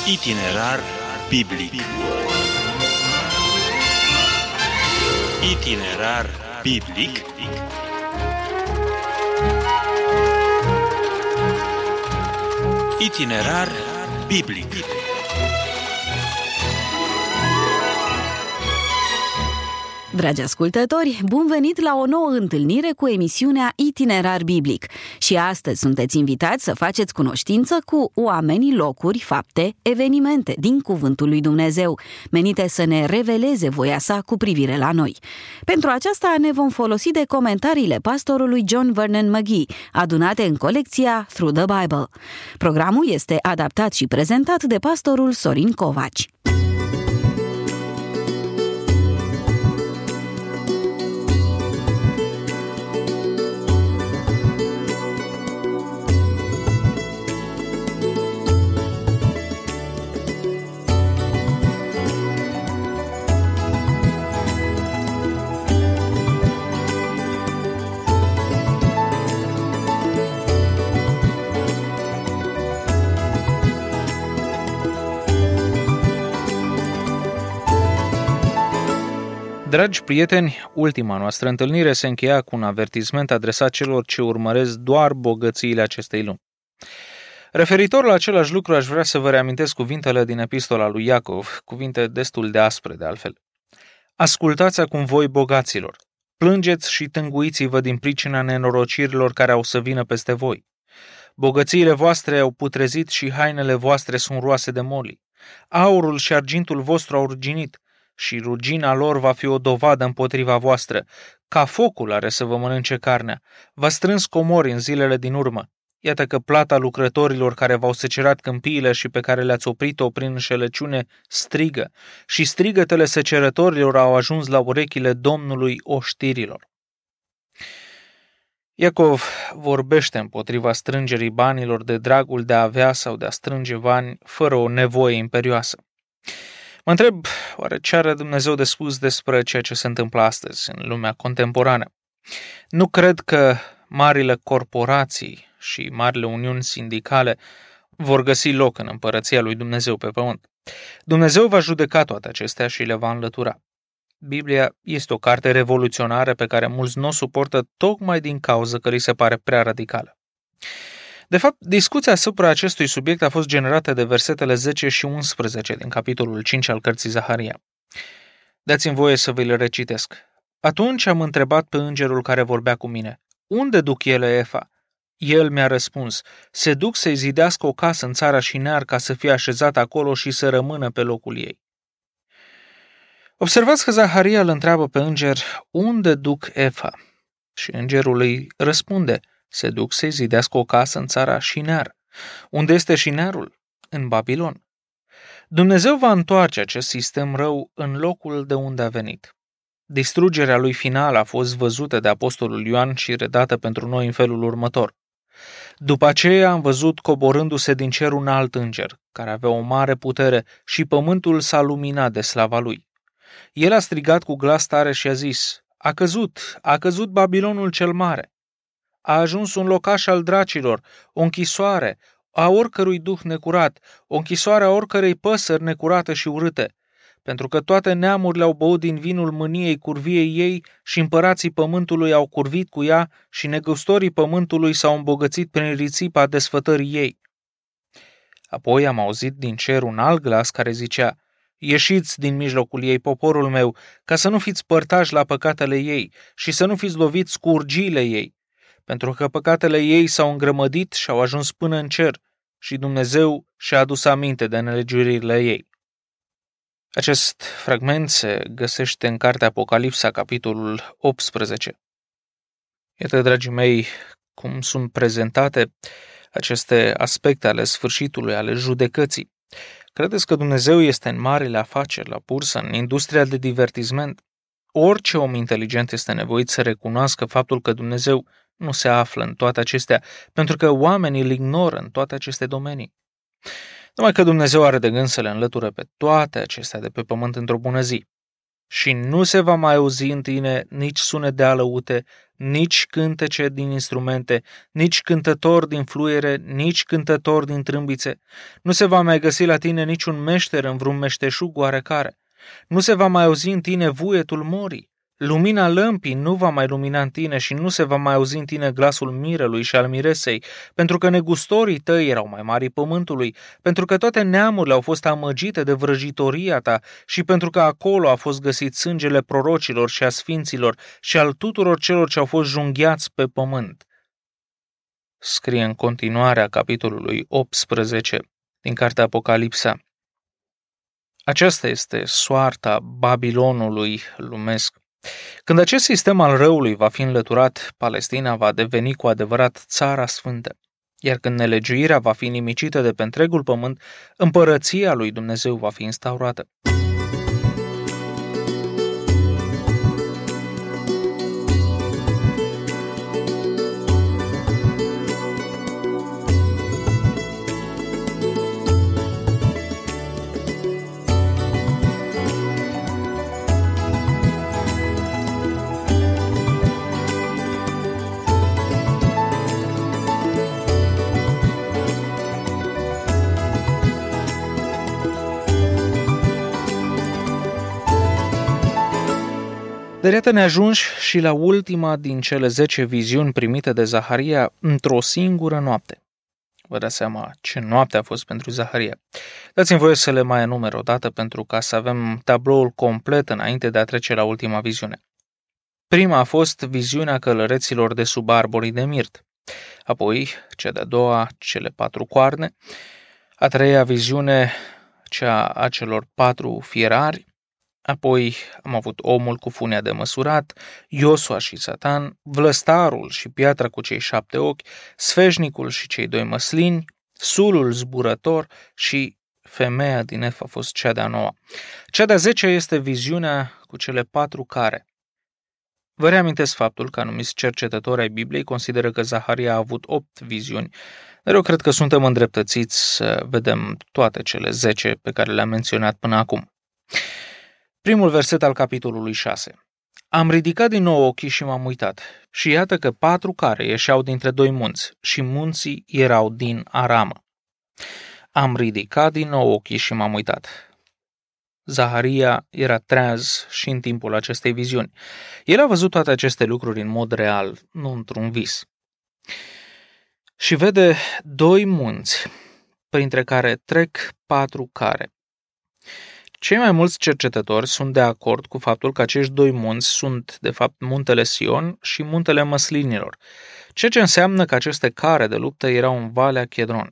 Itinerar biblic. Itinerar biblic. Itinerar biblic. Dragi ascultători, bun venit la o nouă întâlnire cu emisiunea Itinerar Biblic. Și astăzi sunteți invitați să faceți cunoștință cu oamenii, locuri, fapte, evenimente din Cuvântul lui Dumnezeu, menite să ne reveleze voia sa cu privire la noi. Pentru aceasta ne vom folosi de comentariile pastorului John Vernon McGee, adunate în colecția Through the Bible. Programul este adaptat și prezentat de pastorul Sorin Covaci. Dragi prieteni, ultima noastră întâlnire se încheia cu un avertisment adresat celor ce urmăresc doar bogățiile acestei lumi. Referitor la același lucru, aș vrea să vă reamintesc cuvintele din epistola lui Iacov, cuvinte destul de aspre de altfel. Ascultați acum voi, bogaților, plângeți și tânguiți-vă din pricina nenorocirilor care au să vină peste voi. Bogățiile voastre au putrezit și hainele voastre sunt roase de moli. Aurul și argintul vostru au ruginit și rugina lor va fi o dovadă împotriva voastră. Ca focul are să vă mănânce carnea. V-a strâns comori în zilele din urmă. Iată că plata lucrătorilor care v-au secerat câmpiile și pe care le-ați oprit-o prin înșelăciune strigă, și strigătele secerătorilor au ajuns la urechile Domnului oștirilor. Iacov vorbește împotriva strângerii banilor de dragul de a avea sau de a strânge bani fără o nevoie imperioasă. Mă întreb, oare ce are Dumnezeu de spus despre ceea ce se întâmplă astăzi în lumea contemporană? Nu cred că marile corporații și marile uniuni sindicale vor găsi loc în împărăția lui Dumnezeu pe pământ. Dumnezeu va judeca toate acestea și le va înlătura. Biblia este o carte revoluționară pe care mulți nu o suportă tocmai din cauză că li se pare prea radicală. De fapt, discuția asupra acestui subiect a fost generată de versetele 10 și 11 din capitolul 5 al cărții Zaharia. Dați-mi voie să vi le recitesc. Atunci am întrebat pe îngerul care vorbea cu mine, unde duc ele Efa? El mi-a răspuns, se duc să-i zidească o casă în țara Șinear ca să fie așezat acolo și să rămână pe locul ei. Observați că Zaharia îl întreabă pe înger, unde duc Efa? Și îngerul îi răspunde, se duc să-i zidească o casă în țara Șinear. Unde este Șinearul? În Babilon. Dumnezeu va întoarce acest sistem rău în locul de unde a venit. Distrugerea lui finală a fost văzută de apostolul Ioan și redată pentru noi în felul următor. După aceea am văzut coborându-se din cer un alt înger, care avea o mare putere și pământul s-a luminat de slava lui. El a strigat cu glas tare și a zis, a căzut Babilonul cel mare. A ajuns un locaș al dracilor, o închisoare a oricărui duh necurat, o închisoare a oricărei păsări necurate și urâte, pentru că toate neamurile au băut din vinul mâniei curviei ei și împărații pământului au curvit cu ea și negustorii pământului s-au îmbogățit prin risipa desfătării ei. Apoi am auzit din cer un alt glas care zicea, ieșiți din mijlocul ei, poporul meu, ca să nu fiți părtași la păcatele ei și să nu fiți loviți cu urgiile ei, pentru că păcatele ei s-au îngrămădit și au ajuns până în cer și Dumnezeu și-a adus aminte de nelegiuirile ei. Acest fragment se găsește în cartea Apocalipsa, capitolul 18. Iată, dragii mei, cum sunt prezentate aceste aspecte ale sfârșitului, ale judecății. Credeți că Dumnezeu este în marile afaceri, la bursă, în industria de divertisment? Orice om inteligent este nevoit să recunoască faptul că Dumnezeu nu se află în toate acestea, pentru că oamenii îl ignoră în toate aceste domenii. Numai că Dumnezeu are de gând să le înlăture pe toate acestea de pe pământ într-o bună zi. și nu se va mai auzi în tine nici sunet de alăute, nici cântece din instrumente, nici cântător din fluiere, nici cântător din trâmbițe. Nu se va mai găsi la tine niciun meșter în vreun meșteșug oarecare. Nu se va mai auzi în tine vuietul morii. Lumina lămpii nu va mai lumina în tine și nu se va mai auzi în tine glasul mirelui și al miresei, pentru că negustorii tăi erau mai mari pământului, pentru că toate neamurile au fost amăgite de vrăjitoria ta și pentru că acolo a fost găsit sângele prorocilor și a sfinților și al tuturor celor ce au fost junghiați pe pământ. Scrie în continuarea capitolului 18 din cartea Apocalipsa. Aceasta este soarta Babilonului lumesc. Când acest sistem al răului va fi înlăturat, Palestina va deveni cu adevărat țara sfântă. Iar când nelegiuirea va fi nimicită de pe întregul pământ, împărăția lui Dumnezeu va fi instaurată. Dar iată ne ajungi și la ultima din cele 10 viziuni primite de Zaharia într-o singură noapte. Vă dați seama ce noapte a fost pentru Zaharia. Dați-mi voie să le mai enumer o dată pentru ca să avem tabloul complet înainte de a trece la ultima viziune. Prima a fost viziunea călăreților de sub arborii de mirt. Apoi, cea de-a doua, cele 4 coarne. A treia viziune, cea a celor 4 fierari. Apoi am avut omul cu funia de măsurat, Iosua și Satan, vlăstarul și piatra cu cei 7 ochi, sfeșnicul și cei 2 măslini, sulul zburător și femeia din Ef a fost cea de-a 9. Cea de-a 10-a este viziunea cu cele 4 care. Vă reamintesc faptul că anumiți cercetători ai Bibliei consideră că Zaharia a avut 8 viziuni, dar eu cred că suntem îndreptățiți să vedem toate cele 10 pe care le-am menționat până acum. Primul verset al capitolului 6. Am ridicat din nou ochii și m-am uitat, și iată că 4 care ieșeau dintre 2 munți, și munții erau din aramă. Am ridicat din nou ochii și m-am uitat. Zaharia era treaz și în timpul acestei viziuni. El a văzut toate aceste lucruri în mod real, nu într-un vis. Și vede 2 munți, printre care trec 4 care. Cei mai mulți cercetători sunt de acord cu faptul că acești 2 munți sunt, de fapt, muntele Sion și muntele Măslinilor, ceea ce înseamnă că aceste care de luptă erau în Valea Chedron.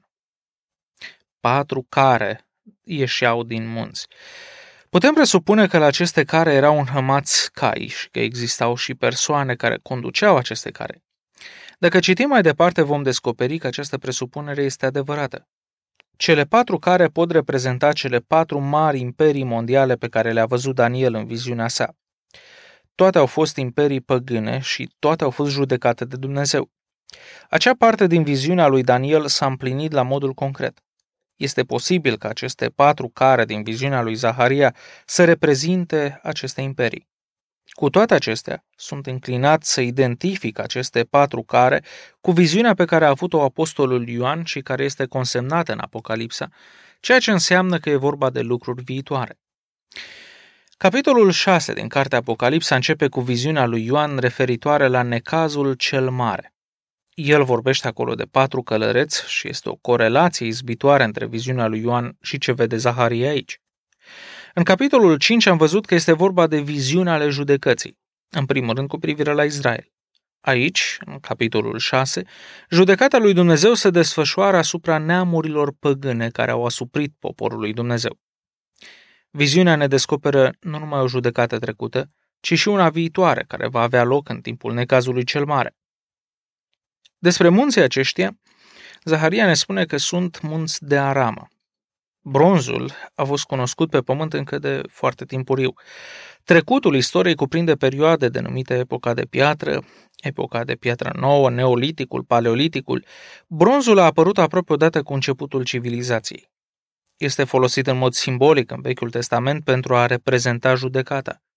4 care ieșeau din munți. Putem presupune că la aceste care erau înhămați cai și că existau și persoane care conduceau aceste care. Dacă citim mai departe, vom descoperi că această presupunere este adevărată. Cele 4 care pot reprezenta cele 4 mari imperii mondiale pe care le-a văzut Daniel în viziunea sa. Toate au fost imperii păgâne și toate au fost judecate de Dumnezeu. Acea parte din viziunea lui Daniel s-a împlinit la modul concret. Este posibil ca aceste 4 care din viziunea lui Zaharia să reprezinte aceste imperii. Cu toate acestea, sunt înclinat să identific aceste 4 care cu viziunea pe care a avut-o apostolul Ioan și care este consemnată în Apocalipsa, ceea ce înseamnă că e vorba de lucruri viitoare. Capitolul 6 din cartea Apocalipsa începe cu viziunea lui Ioan referitoare la necazul cel mare. El vorbește acolo de 4 călăreți și este o corelație izbitoare între viziunea lui Ioan și ce vede Zaharia aici. În capitolul 5 am văzut că este vorba de viziuni ale judecății, în primul rând cu privire la Israel. Aici, în capitolul 6, judecata lui Dumnezeu se desfășoară asupra neamurilor păgâne care au asuprit poporul lui Dumnezeu. Viziunea ne descoperă nu numai o judecată trecută, ci și una viitoare care va avea loc în timpul necazului cel mare. Despre munții aceștia, Zaharia ne spune că sunt munți de aramă. Bronzul a fost cunoscut pe pământ încă de foarte timpuriu. Trecutul istoriei cuprinde perioade denumite epoca de piatră nouă, neoliticul, paleoliticul. Bronzul a apărut aproape odată cu începutul civilizației. Este folosit în mod simbolic în Vechiul Testament pentru a reprezenta judecata.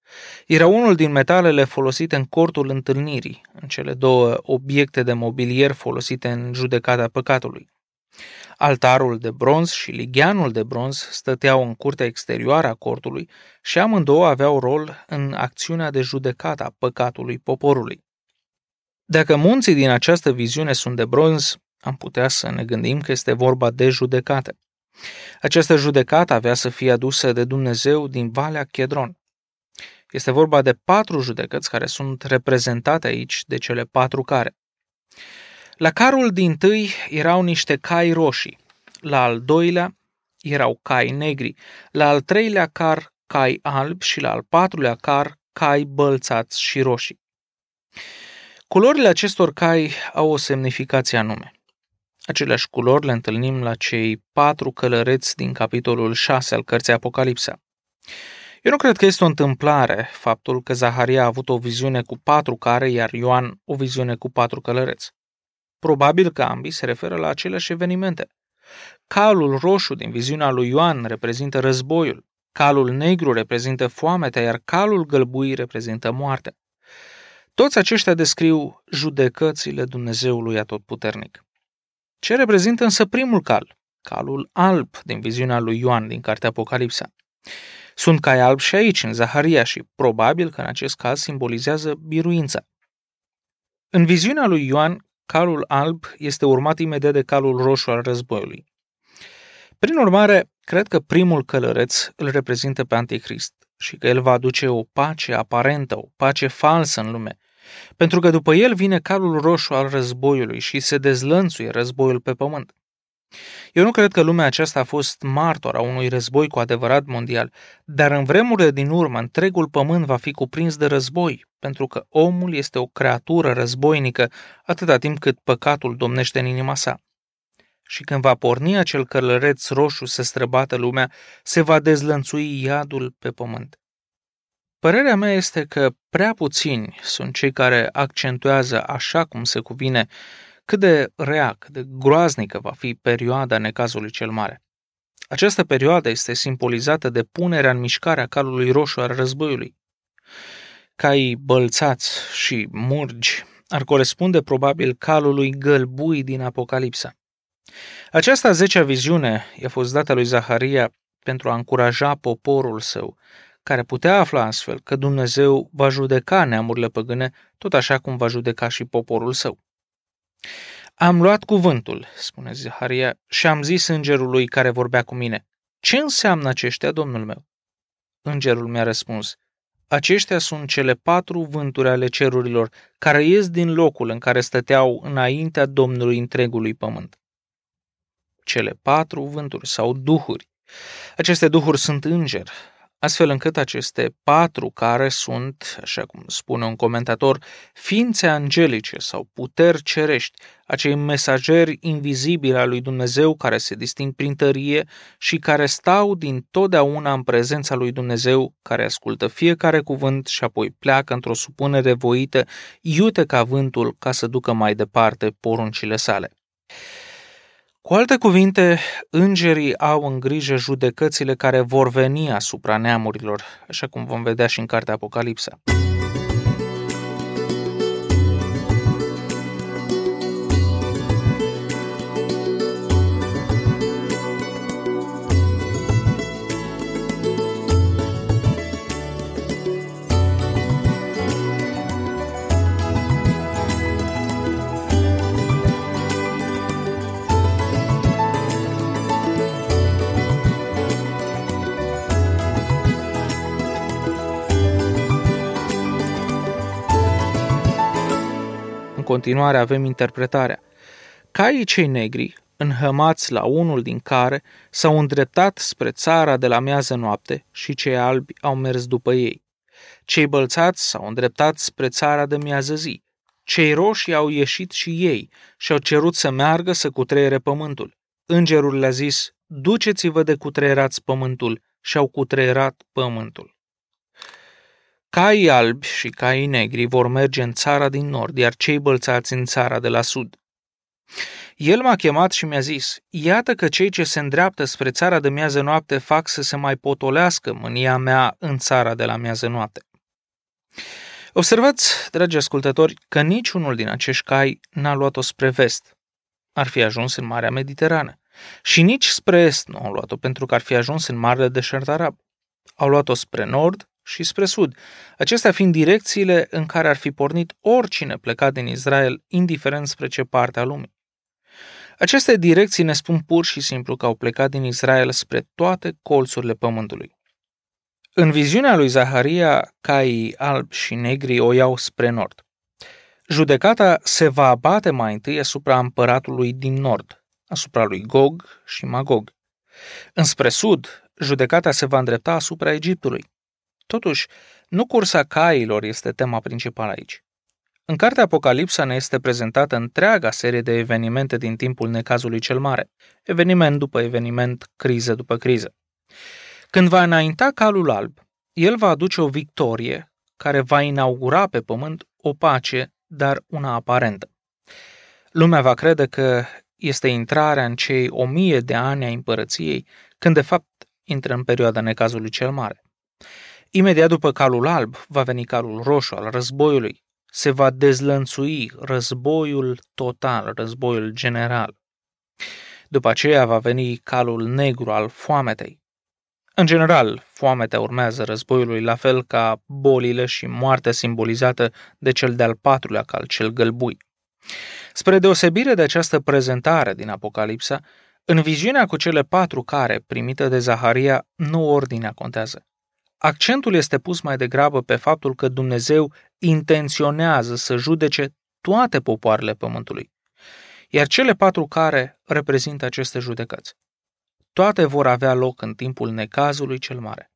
Era unul din metalele folosite în cortul întâlnirii, în cele două obiecte de mobilier folosite în judecata păcatului. Altarul de bronz și ligheanul de bronz stăteau în curtea exterioară a cortului și amândouă aveau rol în acțiunea de judecată a păcatului poporului. Dacă munții din această viziune sunt de bronz, am putea să ne gândim că este vorba de judecată. Această judecată avea să fie adusă de Dumnezeu din Valea Chedron. Este vorba de 4 judecăți care sunt reprezentate aici de cele 4 care. La carul dintâi erau niște cai roșii, la al doilea erau cai negri, la al treilea car cai albi și la al patrulea car cai bălțați și roșii. Culorile acestor cai au o semnificație anume. Aceleași culori le întâlnim la cei 4 călăreți din capitolul 6 al cărții Apocalipsa. Eu nu cred că este o întâmplare faptul că Zaharia a avut o viziune cu 4 care, iar Ioan o viziune cu 4 călăreți. Probabil că ambii se referă la aceleași evenimente. Calul roșu din viziunea lui Ioan reprezintă războiul, calul negru reprezintă foametea, iar calul gălbui reprezintă moartea. Toți aceștia descriu judecățile Dumnezeului Atotputernic. Ce reprezintă însă primul cal? Calul alb din viziunea lui Ioan din cartea Apocalipsa. Sunt cai albi și aici, în Zaharia, și probabil că în acest caz simbolizează biruința. În viziunea lui Ioan, calul alb este urmat imediat de calul roșu al războiului. Prin urmare, cred că primul călăreț îl reprezintă pe Antichrist și că el va aduce o pace aparentă, o pace falsă în lume, pentru că după el vine calul roșu al războiului și se dezlănțuie războiul pe pământ. Eu nu cred că lumea aceasta a fost martor a unui război cu adevărat mondial, dar în vremurile din urmă întregul pământ va fi cuprins de război, pentru că omul este o creatură războinică atâta timp cât păcatul domnește în inima sa. Și când va porni acel călăreț roșu să străbată lumea, se va dezlănțui iadul pe pământ. Părerea mea este că prea puțini sunt cei care accentuează așa cum se cuvine cât de rea, cât de groaznică va fi perioada necazului cel mare. Această perioadă este simbolizată de punerea în mișcare a calului roșu al războiului. Caii bălțați și murgi ar corespunde probabil calului gălbui din Apocalipsa. Această a 10-a viziune i-a fost dată lui Zaharia pentru a încuraja poporul său, care putea afla astfel că Dumnezeu va judeca neamurile păgâne, tot așa cum va judeca și poporul său. Am luat cuvântul, spune Zaharia, și am zis îngerului care vorbea cu mine: ce înseamnă aceștia, domnul meu? Îngerul mi-a răspuns: aceștia sunt cele 4 vânturi ale cerurilor care ies din locul în care stăteau înaintea Domnului întregului pământ. Cele 4 vânturi sau duhuri. Aceste duhuri sunt îngeri, astfel încât aceste 4 care sunt, așa cum spune un comentator, ființe angelice sau puteri cerești, acei mesageri invizibili al lui Dumnezeu care se disting prin tărie și care stau din totdeauna în prezența lui Dumnezeu, care ascultă fiecare cuvânt și apoi pleacă într-o supunere voită, iute ca vântul, ca să ducă mai departe poruncile sale. Cu alte cuvinte, îngerii au în grijă judecățile care vor veni asupra neamurilor, așa cum vom vedea și în cartea Apocalipsa. În continuare avem interpretarea. Caii cei negri, înhămați la unul din care, s-au îndreptat spre țara de la miază noapte și cei albi au mers după ei. Cei bălțați s-au îndreptat spre țara de miază zi. Cei roșii au ieșit și ei și au cerut să meargă să cutreiere pământul. Îngerul le-a zis: duceți-vă de cutreierați pământul, și au cutreierat pământul. Caii albi și caii negri vor merge în țara din nord, iar cei bălțați în țara de la sud. El m-a chemat și mi-a zis: iată că cei ce se îndreaptă spre țara de miază noapte fac să se mai potolească mânia mea în țara de la miază noapte. Observați, dragi ascultători, că niciunul din acești cai n-a luat-o spre vest. Ar fi ajuns în Marea Mediterană. Și nici spre est nu au luat-o, pentru că ar fi ajuns în Marele Deșert Arab. Au luat-o spre nord și spre sud, acestea fiind direcțiile în care ar fi pornit oricine plecat din Israel, indiferent spre ce parte a lumii. Aceste direcții ne spun pur și simplu că au plecat din Israel spre toate colțurile pământului. În viziunea lui Zaharia, caii albi și negri o iau spre nord. Judecata se va abate mai întâi asupra împăratului din nord, asupra lui Gog și Magog. Înspre sud, judecata se va îndrepta asupra Egiptului. Totuși, nu cursa cailor este tema principală aici. În cartea Apocalipsa ne este prezentată întreaga serie de evenimente din timpul necazului cel mare, eveniment după eveniment, criză după criză. Când va înainta calul alb, el va aduce o victorie care va inaugura pe pământ o pace, dar una aparentă. Lumea va crede că este intrarea în cei 1000 de ani a împărăției, când de fapt intră în perioada necazului cel mare. Imediat după calul alb va veni calul roșu al războiului. Se va dezlănțui războiul total, războiul general. După aceea va veni calul negru al foametei. În general, foametea urmează războiului, la fel ca bolile și moartea simbolizată de cel de-al patrulea cal, cel gălbui. Spre deosebire de această prezentare din Apocalipsa, în viziunea cu cele 4 care, primită de Zaharia, nu ordinea contează. Accentul este pus mai degrabă pe faptul că Dumnezeu intenționează să judece toate popoarele pământului, iar cele 4 care reprezintă aceste judecăți. Toate vor avea loc în timpul necazului cel mare.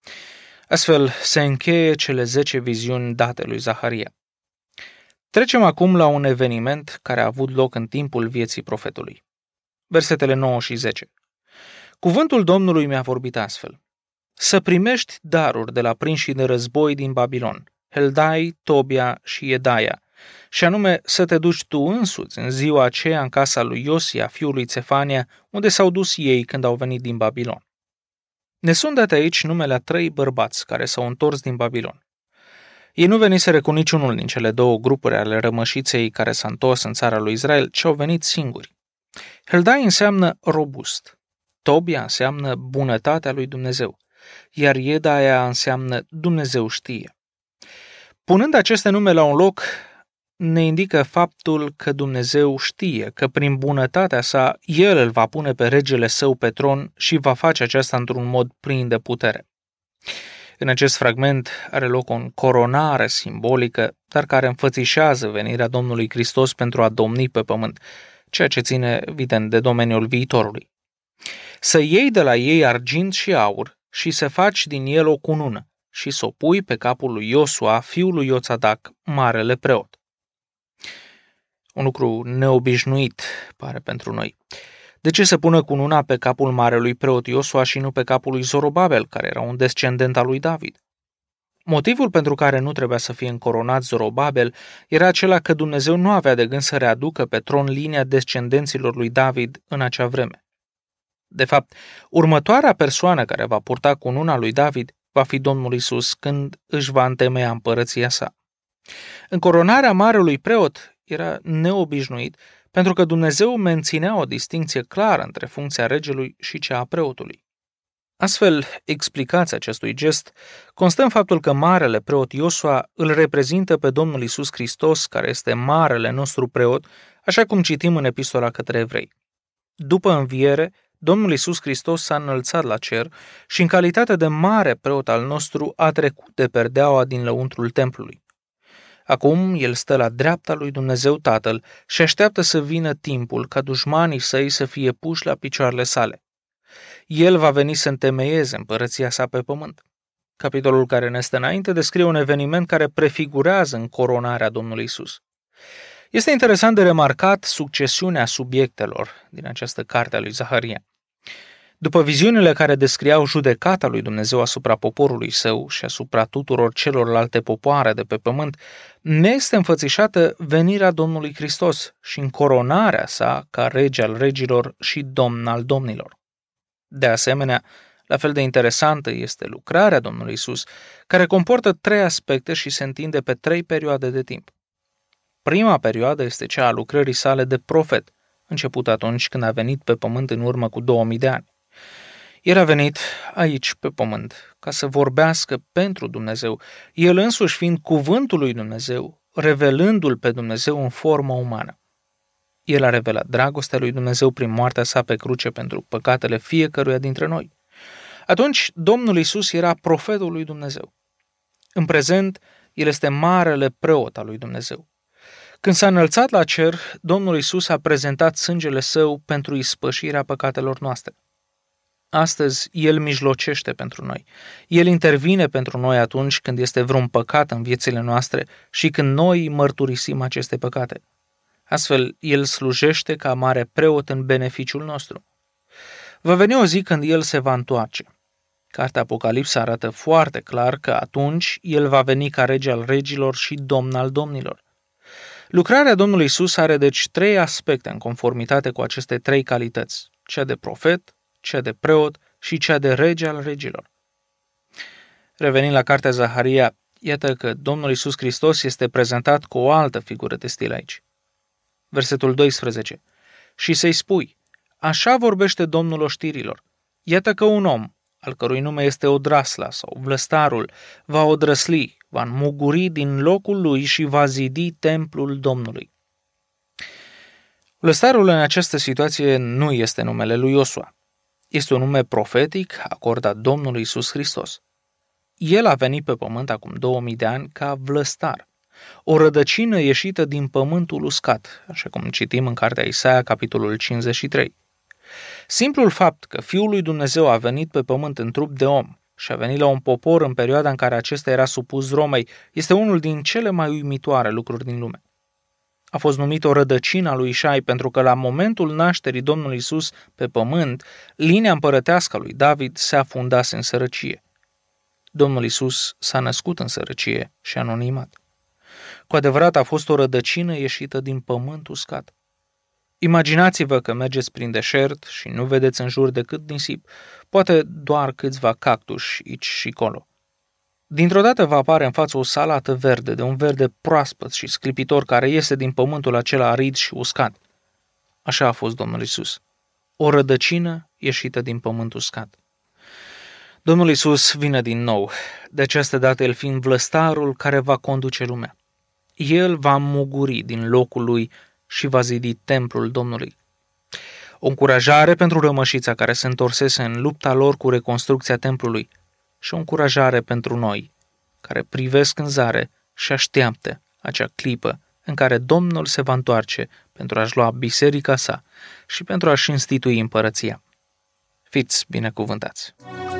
Astfel se încheie cele 10 viziuni date lui Zaharia. Trecem acum la un eveniment care a avut loc în timpul vieții profetului. Versetele 9 și 10. Cuvântul Domnului mi-a vorbit astfel: să primești daruri de la prinșii de război din Babilon, Heldai, Tobia și Edaia, și anume să te duci tu însuți în ziua aceea în casa lui Iosia, fiul lui Țefania, unde s-au dus ei când au venit din Babilon. Ne sunt date aici numele a 3 bărbați care s-au întors din Babilon. Ei nu veniseră cu niciunul din cele 2 grupuri ale rămășiței care s-a întors în țara lui Israel, ci au venit singuri. Heldai înseamnă robust, Tobia înseamnă bunătatea lui Dumnezeu, iar Edaia înseamnă Dumnezeu știe. Punând aceste nume la un loc, ne indică faptul că Dumnezeu știe că prin bunătatea sa El îl va pune pe regele său pe tron și va face aceasta într-un mod plin de putere. În acest fragment are loc o coronare simbolică, dar care înfățișează venirea Domnului Hristos pentru a domni pe pământ, ceea ce ține, evident, de domeniul viitorului. Să iei de la ei argint și aur și să faci din el o cunună și să o pui pe capul lui Iosua, fiul lui Ioțadac, marele preot. Un lucru neobișnuit, pare pentru noi. De ce să pună cununa pe capul marelui preot Iosua și nu pe capul lui Zorobabel, care era un descendent al lui David? Motivul pentru care nu trebuia să fie încoronat Zorobabel era acela că Dumnezeu nu avea de gând să readucă pe tron linia descendenților lui David în acea vreme. De fapt, următoarea persoană care va purta cununa lui David va fi Domnul Iisus când își va întemeia împărăția sa. Încoronarea marelui preot era neobișnuit pentru că Dumnezeu menținea o distincție clară între funcția regelui și cea a preotului. Astfel, explicația acestui gest constă în faptul că marele preot Iosua îl reprezintă pe Domnul Iisus Hristos, care este marele nostru preot, așa cum citim în epistola către evrei. După înviere, Domnul Iisus Hristos s-a înălțat la cer și în calitate de mare preot al nostru a trecut de perdeaua din lăuntrul templului. Acum el stă la dreapta lui Dumnezeu Tatăl și așteaptă să vină timpul ca dușmanii săi să fie puși la picioarele sale. El va veni să întemeieze împărăția sa pe pământ. Capitolul care ne stă înainte descrie un eveniment care prefigurează încoronarea Domnului Iisus. Este interesant de remarcat succesiunea subiectelor din această carte a lui Zaharia. După viziunile care descriau judecata lui Dumnezeu asupra poporului său și asupra tuturor celorlalte popoare de pe pământ, ne este înfățișată venirea Domnului Hristos și încoronarea sa ca rege al regilor și domn al domnilor. De asemenea, La fel de interesantă este lucrarea Domnului Isus, care comportă 3 aspecte și se întinde pe 3 perioade de timp. Prima perioadă este cea a lucrării sale de profet, început atunci când a venit pe pământ în urmă cu 2000 de ani. El a venit aici pe pământ ca să vorbească pentru Dumnezeu, el însuși fiind cuvântul lui Dumnezeu, revelându-l pe Dumnezeu în formă umană. El a revelat dragostea lui Dumnezeu prin moartea sa pe cruce pentru păcatele fiecăruia dintre noi. Atunci, Domnul Isus era profetul lui Dumnezeu. În prezent, el este marele preot al lui Dumnezeu. Când s-a înălțat la cer, Domnul Isus a prezentat sângele său pentru ispășirea păcatelor noastre. Astăzi, el mijlocește pentru noi. El intervine pentru noi atunci când este vreun păcat în viețile noastre și când noi mărturisim aceste păcate. Astfel, el slujește ca mare preot în beneficiul nostru. Va veni o zi când el se va întoarce. Cartea Apocalipsa arată foarte clar că atunci el va veni ca rege al regilor și domn al domnilor. Lucrarea Domnului Isus are deci 3 aspecte în conformitate cu aceste 3 calități, cea de profet, cea de preot și cea de rege al regilor. Revenind la cartea Zaharia, iată că Domnul Isus Hristos este prezentat cu o altă figură de stil aici. Versetul 12. Și să-i spui, așa vorbește Domnul oștirilor, iată că un om, al cărui nume este Odrasla sau Vlăstarul, va odrăsli, va înmuguri din locul lui și va zidi templul Domnului. Vlăstarul în această situație nu este numele lui Iosua. Este un nume profetic acordat Domnului Iisus Hristos. El a venit pe pământ acum 2000 de ani ca vlăstar, o rădăcină ieșită din pământul uscat, așa cum citim în cartea Isaia, capitolul 53. Simplul fapt că Fiul lui Dumnezeu a venit pe pământ în trup de om și a venit la un popor în perioada în care acesta era supus Romei este unul din cele mai uimitoare lucruri din lume. A fost numit o rădăcină a lui Ișai pentru că la momentul nașterii Domnului Isus pe pământ, linia împărătească a lui David se afundase în sărăcie. Domnul Isus s-a născut în sărăcie și anonimat. Cu adevărat a fost o rădăcină ieșită din pământ uscat. Imaginați-vă că mergeți prin deșert și nu vedeți în jur decât nisip, poate doar câțiva cactuși aici și colo. Dintr-o dată vă apare în față o salată verde, de un verde proaspăt și sclipitor care iese din pământul acela arid și uscat. Așa a fost Domnul Isus, o rădăcină ieșită din pământ uscat. Domnul Isus vine din nou, de această dată el fiind vlăstarul care va conduce lumea. El va înmuguri din locul lui și va zidi templul Domnului. O încurajare pentru rămășița care se întorsese în lupta lor cu reconstrucția templului și o încurajare pentru noi, care privesc în zare și așteaptă acea clipă în care Domnul se va întoarce pentru a-și lua biserica sa și pentru a-și institui împărăția. Fiți binecuvântați!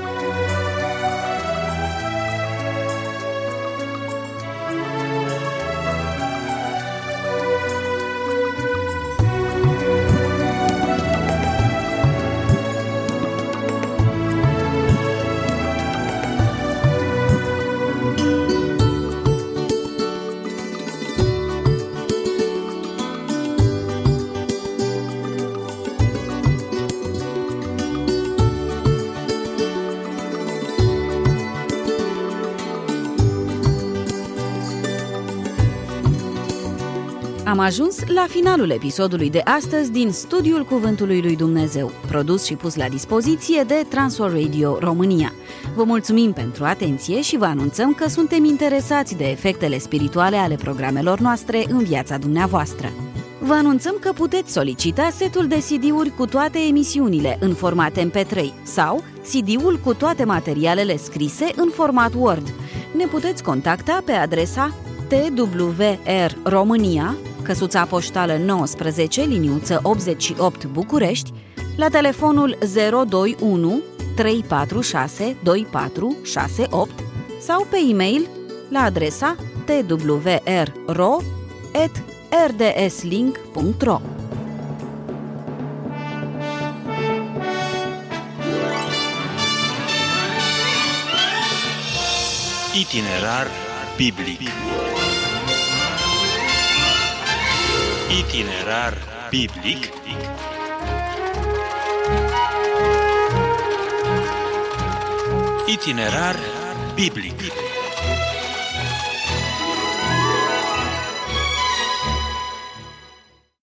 Am ajuns la finalul episodului de astăzi din Studiul Cuvântului lui Dumnezeu, produs și pus la dispoziție de Transworld Radio România. Vă mulțumim pentru atenție și vă anunțăm că suntem interesați de efectele spirituale ale programelor noastre în viața dumneavoastră. Vă anunțăm că puteți solicita setul de CD-uri cu toate emisiunile în format MP3 sau CD-ul cu toate materialele scrise în format Word. Ne puteți contacta pe adresa TWR România, căsuța poștală 19, liniuță 88 București, la telefonul 021 346 2468 sau pe e-mail la adresa twrro@rdslink.ro. Itinerar biblic. Itinerar biblic Itinerar biblic.